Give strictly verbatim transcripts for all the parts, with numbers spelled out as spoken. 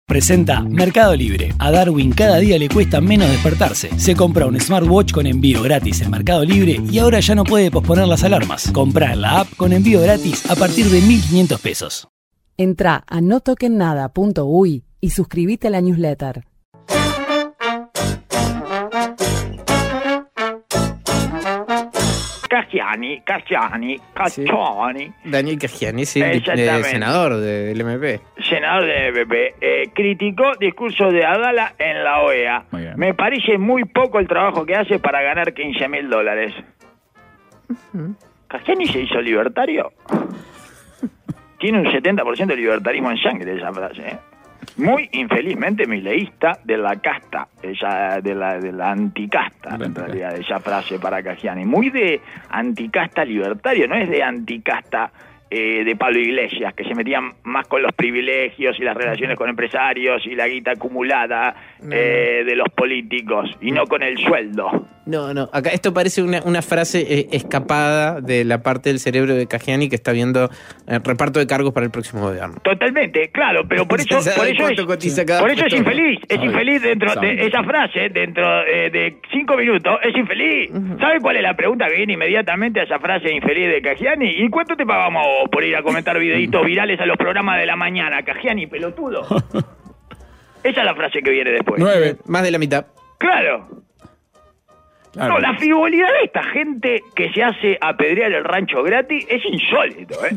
Presenta Mercado Libre. A Darwin cada día le cuesta menos despertarse. Se compra un smartwatch con envío gratis en Mercado Libre y ahora ya no puede posponer las alarmas. Comprar la app con envío gratis a partir de mil quinientos pesos. Entrá a no toquen nada punto uy y suscríbete a la newsletter. Caggiani, Caggiani, Caccioni. Sí. Daniel Caggiani, sí, Eh, senador del M P. Senador del M P. Eh, criticó discurso de Adala en la O E A. Me parece muy poco el trabajo que hace para ganar quince mil dólares. Uh-huh. ¿Caggiani se hizo libertario? Tiene un setenta por ciento de libertarismo en sangre esa frase, ¿eh? Muy infelizmente mileísta de la casta, ella, de la de la anticasta, en realidad, esa frase para Caggiani. Muy de anticasta libertario, no es de anticasta eh, de Pablo Iglesias, que se metían más con los privilegios y las relaciones con empresarios y la guita acumulada no, eh, de los políticos, y no con el sueldo. No, no, acá esto parece una, una frase eh, escapada de la parte del cerebro de Caggiani que está viendo el reparto de cargos para el próximo gobierno. Totalmente, claro, pero por eso, por eso, es, por eso es infeliz, es infeliz dentro de esa frase, dentro eh, de cinco minutos, es infeliz. Uh-huh. ¿Sabe cuál es la pregunta que viene inmediatamente a esa frase infeliz de Caggiani? ¿Y cuánto te pagamos por ir a comentar videitos virales a los programas de la mañana, Caggiani, pelotudo? Esa es la frase que viene después. Nueve, más de la mitad. Claro. Claro. No, la frivolidad de esta gente que se hace apedrear el rancho gratis es insólito, ¿eh?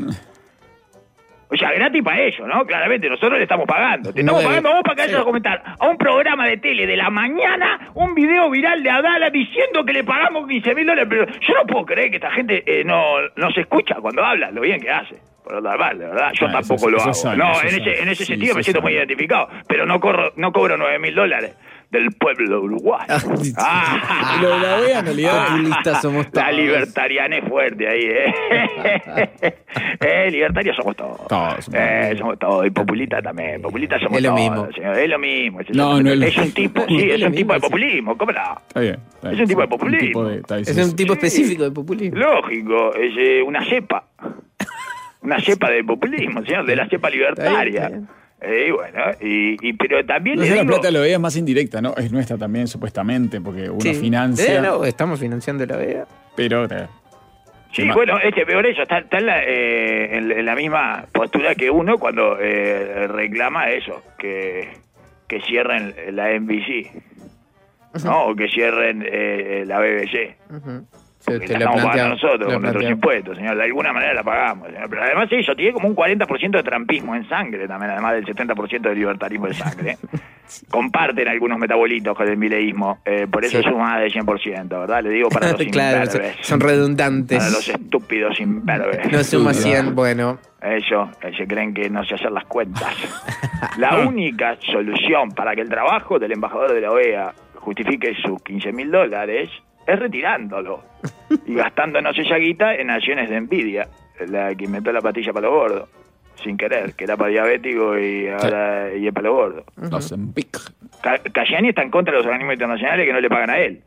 O sea, gratis para ellos, ¿no? Claramente, nosotros le estamos pagando. Te estamos no, pagando a vos para que vayas sí. a comentar a un programa de tele de la mañana un video viral de Adala diciendo que le pagamos quince mil dólares. Pero yo no puedo creer que esta gente eh, no, no se escucha cuando habla, lo bien que hace. Por lo normal, de verdad, yo ah, tampoco eso, lo eso hago. Sale, no, en ese, en ese sí, sentido me siento sale. muy identificado, pero no corro, no cobro nueve mil dólares del pueblo uruguayo. Ah, lo de la O E A en realidad ah, somos todos. La libertariana es fuerte ahí, ¿eh? eh libertarios somos todos. Todos. Somos, eh, somos todos. Y populista también. Populista somos es lo todos. Mismo. Señor. Es lo mismo. Es, no, no es, es, es un tipo, sí, es, es un tipo de populismo. ¿Cómo no? Está bien, está bien. Es un tipo de populismo. Un tipo de, es un tipo específico de populismo. Lógico, es eh, una cepa. Una cepa de populismo, señor, de la cepa libertaria. Está bien, está bien. Eh, bueno, y, y pero también no le sé, digo... la plata de la O E A es más indirecta, ¿no? Es nuestra también, supuestamente, porque uno sí. financia... Eh, no, estamos financiando la O E A. Pero... Eh, sí, bueno, es que peor eso, está, está en, la, eh, en, en la misma postura que uno cuando eh, reclama eso, que, que cierren la N B C, uh-huh. ¿no? O que cierren eh, la B B C. Uh-huh. Porque la estamos pagando nosotros con nuestros impuestos, señor. De alguna manera la pagamos, señor. Pero además eso tiene como un cuarenta por ciento de trampismo en sangre también, además del setenta por ciento de libertarismo en sangre. Comparten algunos metabolitos con el mileísmo. Eh, por eso sí. suma de cien por ciento, ¿verdad? Le digo para los claro, imberbes. Son redundantes. Para los estúpidos imberbes. No suma cien, bueno. Ellos eh, se creen que no sé hacer las cuentas. La única solución para que el trabajo del embajador de la O E A justifique sus quince mil dólares es retirándolo y gastándonos esa guita en acciones de envidia, la que inventó la pastilla para los gordos, sin querer, que era para diabético y ahora sí. y es para los gordos. Los Empic. Caggiani está en contra de los organismos internacionales que no le pagan a él.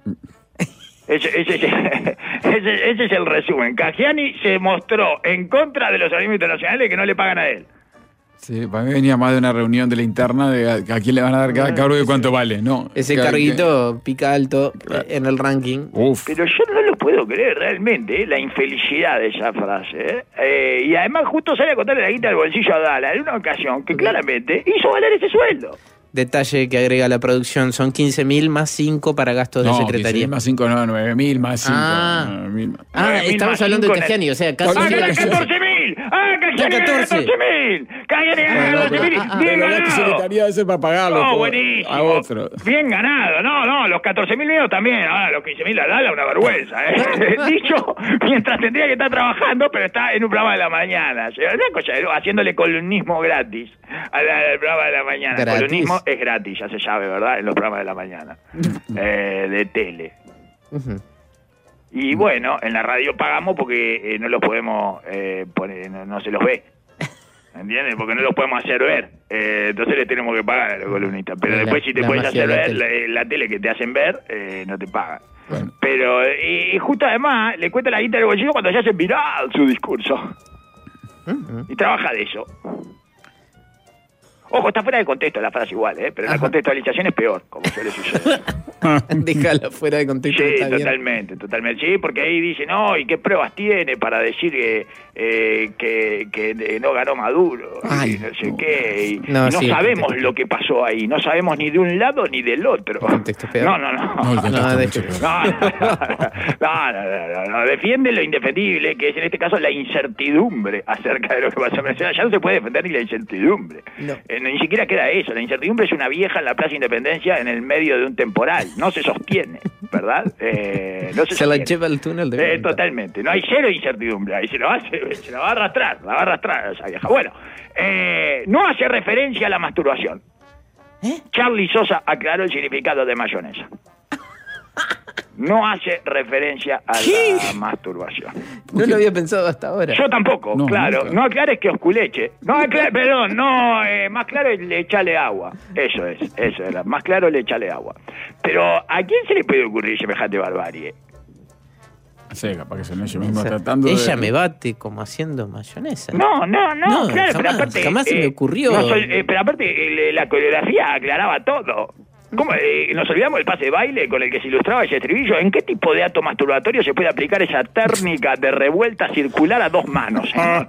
Ese, ese, ese, ese, ese es el resumen. Caggiani se mostró en contra de los organismos internacionales que no le pagan a él. Sí, para mí venía más de una reunión de la interna de a, a quién le van a dar cada cargo y cuánto vale, ¿no? Ese cada, carguito que... pica alto claro. en el ranking. Uf. Pero yo no lo puedo creer realmente, ¿eh? La infelicidad de esa frase. ¿eh? Eh, y además justo sale a contarle la guita del bolsillo a Dala en una ocasión que claramente hizo valer ese sueldo. Detalle que agrega la producción, son quince mil más cinco para gastos no, de secretaría. quince mil más cinco, no, nueve mil más cinco. Ah, nueve mil más. ah estamos hablando de Caggiani, o sea, casi... ¡Ah, catorce mil! ¡Ah, Caggiani catorce mil! ¡Caggiani catorce mil! ¡Bien ganado! La secretaría debe ser para pagarlo no, por, buenísimo. a otro. Bien ganado, no, no, los catorce mil míos también, ahora los quince mil a Dala, una vergüenza, ¿eh? Dicho, mientras tendría que estar trabajando, pero está en un programa de la mañana, haciéndole columnismo gratis al programa de la mañana. ¿Gratis? Columnismo es gratis, ya se sabe, ¿verdad? En los programas de la mañana, eh, de tele. Uh-huh. Y bueno, en la radio pagamos porque eh, no los podemos eh, poner, no, no se los ve. ¿Entiendes? Porque no los podemos hacer ver. Eh, entonces les tenemos que pagar a los columnistas. Pero la, después si te puedes hacer ver tele. La, la tele que te hacen ver, eh, no te pagan. Bueno. Pero, y, y justo además, le cuenta la guita del bolsillo cuando ya hace viral su discurso. Uh-huh. Y trabaja de eso. Ojo, está fuera de contexto la frase igual, ¿eh? Pero Ajá. la contextualización es peor, como suele suceder. Déjala fuera de contexto. Sí, está totalmente, bien. totalmente. Sí, porque ahí dice, no, ¿y qué pruebas tiene para decir que, eh, que, que no ganó Maduro? Ay, y no sé no. qué. Y, no, y no sí, sabemos lo que pasó ahí. No sabemos ni de un lado ni del otro. Contexto peor. No, no, no. No, no, no, de hecho, no, no, no, no, no, no. Defiende lo indefendible, que es en este caso la incertidumbre acerca de lo que pasó en Venezuela. Ya no se puede defender ni la incertidumbre. No. Eh, ni siquiera queda eso. La incertidumbre es una vieja en la Plaza Independencia en el medio de un temporal. No se sostiene, ¿verdad? Eh, no se se sostiene. La lleva el túnel de eh, Totalmente. No hay cero incertidumbre. Ahí se, lo hace, se la va a arrastrar. La va a arrastrar esa vieja. Bueno, eh, no hace referencia a la masturbación. ¿Eh? Charlie Sosa aclaró el significado de mayonesa. No hace referencia a ¿Qué? la masturbación. No lo había pensado hasta ahora. Yo tampoco, no, claro. Nunca. No aclares que osculeche. No aclares, perdón, no, eh, más claro es le echale agua. Eso es, eso era. Más claro le echale agua. Pero, ¿a quién se le puede ocurrir semejante barbarie? Sí, capaz que se lo mismo o sea, tratando ella de... me bate como haciendo mayonesa. No, no, no, no claro, jamás, pero aparte... Jamás se eh, me ocurrió. No soy, eh, pero aparte, eh, la coreografía aclaraba todo. ¿Cómo? Eh, nos olvidamos del pase de baile con el que se ilustraba ese estribillo. ¿En qué tipo de acto masturbatorio se puede aplicar esa técnica de revuelta circular a dos manos? ¿Eh?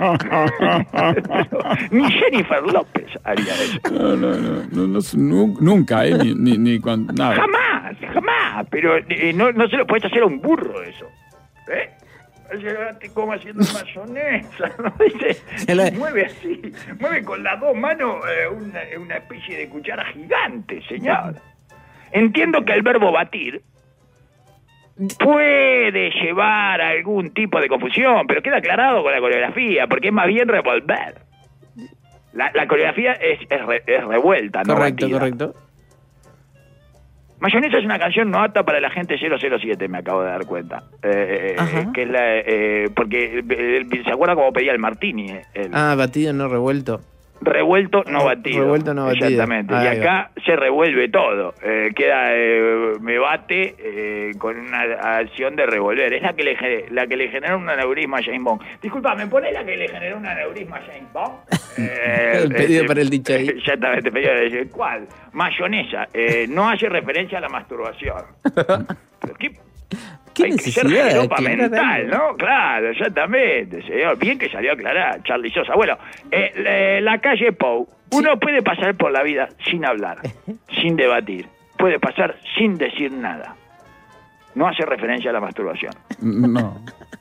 Ni Jennifer López haría eso. No, no, no, no, no, no nunca, ¿eh? Ni, ni, ni cuando, nada. Jamás, jamás. Pero eh, no, no se lo puedes hacer a un burro eso. ¿Eh? Llegaste como haciendo mayonesa, ¿no? Dice, la... mueve así, mueve con las dos manos eh, una, una especie de cuchara gigante, señor. Entiendo que el verbo batir puede llevar a algún tipo de confusión, pero queda aclarado con la coreografía, porque es más bien revolver. La, la coreografía es, es, re, es revuelta, no correcto, batida. Correcto, correcto. Mayonesa es una canción no apta para la gente cero cero siete, me acabo de dar cuenta. Eh, que es la, eh, porque eh, se acuerda cómo pedía el martini. El ah, batido no revuelto. Revuelto no batido. Revuelto no batido. Exactamente. Ah, y acá va. Se revuelve todo. Eh, queda, eh, me bate eh, con una acción de revolver. Es la que le, la que le generó un aneurisma a James Bond. Disculpa, ¿me ponés la que le generó un aneurisma a James Bond? Eh, el pedido eh, para el dicho ahí. Exactamente, pedido de decir, ¿cuál? Mayonesa. Eh, no hace referencia a la masturbación. ¿Pero qué? ¿Qué Hay necesidad? que ser jeropa mental, ¿no? Claro, exactamente, señor. Bien que salió a aclarar, Charlie Sosa. Bueno, eh, la, la calle Pou. Uno sí. puede pasar por la vida sin hablar, sin debatir. Puede pasar sin decir nada. No hace referencia a la masturbación. No.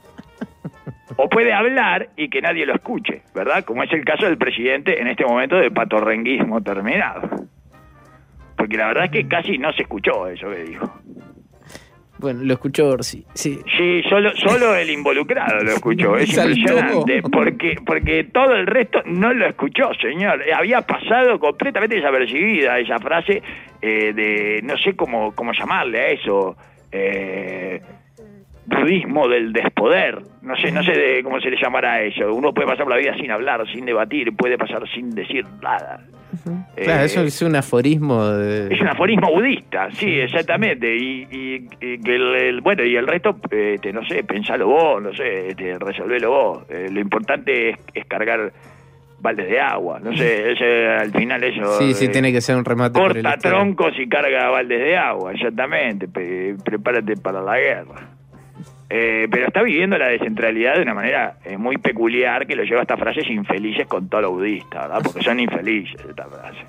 O puede hablar y que nadie lo escuche, ¿verdad? Como es el caso del presidente en este momento de patorrenguismo terminado. Porque la verdad es que casi no se escuchó eso que dijo. Bueno, lo escuchó Orsi, sí. Sí, solo, solo el involucrado lo escuchó. Es impresionante, porque, porque todo el resto no lo escuchó, señor. Había pasado completamente desapercibida esa frase eh, de, no sé cómo, cómo llamarle a eso, eh, budismo del despoder. No sé, no sé de cómo se le llamará a eso. Uno puede pasar por la vida sin hablar, sin debatir, puede pasar sin decir nada. Uh-huh. Eh, claro, eso es un aforismo de... Es un aforismo budista, sí, exactamente. Y, y, y que el, el, bueno, y el resto, eh, te, no sé, pensalo vos, no sé, te, resolvelo vos. Eh, lo importante es, es cargar baldes de agua, no sé, ese, al final eso... Sí, sí, eh, tiene que ser un remate. Corta troncos y carga baldes de agua, exactamente. Pre, prepárate para la guerra. Eh, pero está viviendo la descentralidad de una manera eh, muy peculiar que lo lleva a estas frases infelices con todo lo budista, ¿verdad? Porque son infelices estas frases.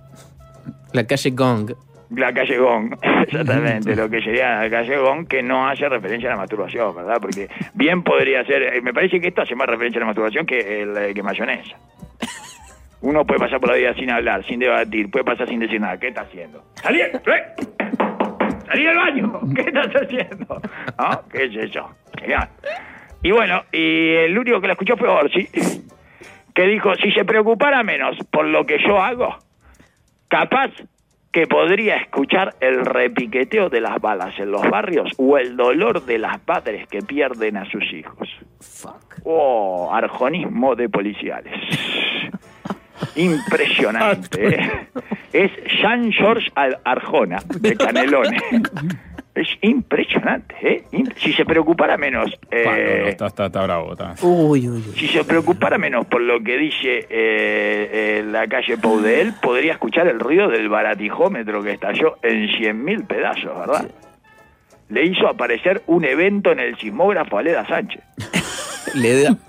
La calle Gong. La calle Gong, exactamente, lo que sería la calle Gong, que no hace referencia a la masturbación, ¿verdad? Porque bien podría ser, eh, me parece que esto hace más referencia a la masturbación que, el, que mayonesa. Uno puede pasar por la vida sin hablar, sin debatir, puede pasar sin decir nada. ¿Qué está haciendo? ¡Salí! ¡Eh! ¡Salí del baño! ¿Qué estás haciendo? ¿No? ¿Qué es eso? Genial. Y bueno, y el único que la escuchó fue Orsi, que dijo, si se preocupara menos por lo que yo hago, capaz que podría escuchar el repiqueteo de las balas en los barrios o el dolor de las madres que pierden a sus hijos. Fuck. Oh, arjonismo de policiales. Impresionante, ¿eh? Es Jean Georges Arjona, de Canelones. Es impresionante, ¿eh? Si se preocupara menos... Eh, Pa, no, no, está, está, está bravo. Está. Uy, uy, uy. Si se preocupara menos por lo que dice eh, eh, la calle Pou de él, podría escuchar el ruido del baratijómetro que estalló en cien mil pedazos, ¿verdad? Sí. Le hizo aparecer un evento en el sismógrafo a Leda Sánchez. Le da...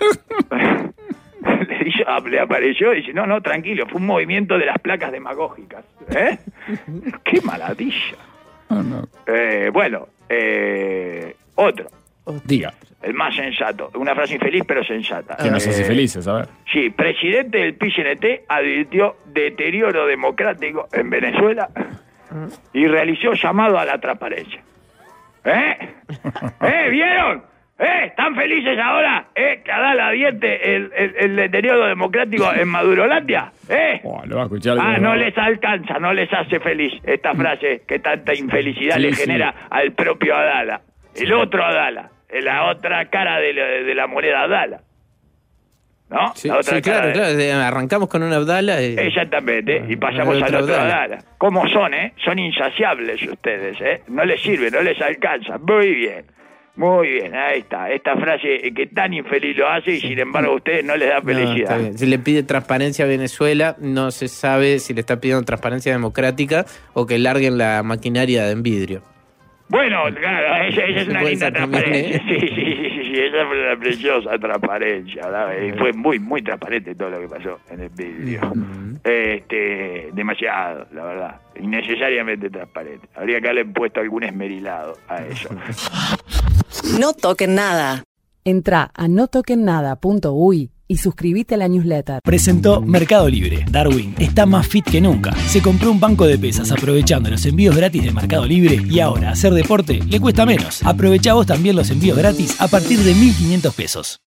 le, hizo, le apareció y dice, no, no, tranquilo, fue un movimiento de las placas demagógicas. ¿Eh? ¡Qué maravilla! Oh, no. eh, bueno, eh, otro. Diga. El más sensato. Una frase infeliz, pero sensata. Que nos hace felices, a ver. Sí, presidente del P I C N T advirtió deterioro democrático en Venezuela y realizó llamado a la transparencia. ¿Eh? ¿Eh? ¿Vieron? ¿Eh? ¿Están felices ahora? ¿Eh? Que Adala advierte el, el, el deterioro democrático en Madurolandia. ¿Eh? Oh, lo va a escuchar. Ah, no les alcanza, no les hace feliz esta frase que tanta infelicidad sí, le sí. genera al propio Adala. El otro Adala, la otra cara de la, de la moneda Abdala. ¿No? Sí, la otra sí claro, de... claro. Arrancamos con una Abdala. Y... Exactamente, y pasamos al otro Abdala. Abdala. ¿Cómo son, eh? Son insaciables ustedes, ¿eh? No les sirve, no les alcanza. Muy bien, muy bien, ahí está. Esta frase que tan infeliz lo hace y sin embargo a ustedes no les da felicidad. No, si le pide transparencia a Venezuela, no se sabe si le está pidiendo transparencia democrática o que larguen la maquinaria de vidrio. Bueno, claro, esa, esa es una linda transparencia. ¿eh? Sí, sí, sí, sí, sí, esa fue una preciosa transparencia, ¿verdad? Y fue muy, muy transparente todo lo que pasó en el vídeo. Uh-huh. Este, demasiado, la verdad. Innecesariamente transparente. Habría que haberle puesto algún esmerilado a eso. No toquen nada. Entrá a no toquen nada punto uy y suscríbete a la newsletter. Presentó Mercado Libre. Darwin está más fit que nunca. Se compró un banco de pesas aprovechando los envíos gratis de Mercado Libre y ahora hacer deporte le cuesta menos. Aprovechá vos también los envíos gratis a partir de mil quinientos pesos.